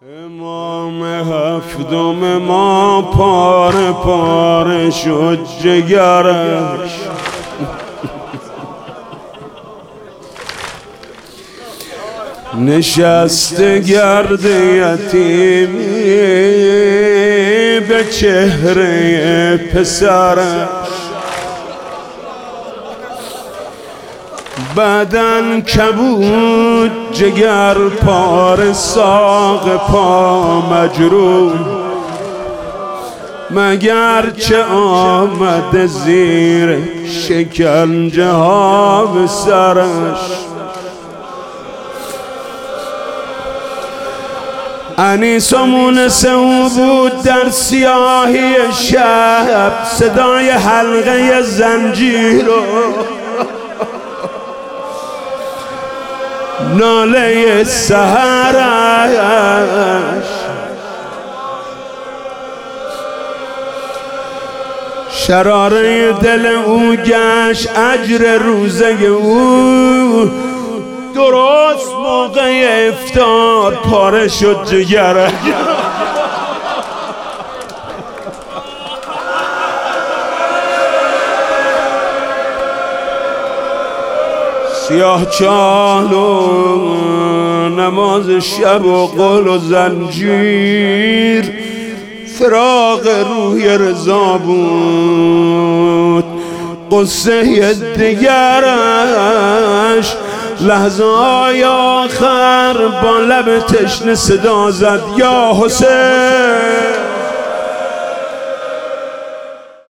امام هفتم ما پاره پاره شد جگرش، نشسته گرد یتیمی به چهره پسرش، بدن کبود جگر پاره ساق پا مجروح، مگر چه آمده زیر شکنجه ها به سرش. انیس و مونس او بود در سیاهی شب، صدای حلقه زنجیر و ناله سحرش، شراره دل او گشت اجر روزه او، درست موقع افطار پاره شد جگرش. سیاه چال و نماز شب و قول و زنجیر، فراق روی رضا بود قصه دیگرش. لحظه های آخر با لب تشنه صدا زد یا حسین.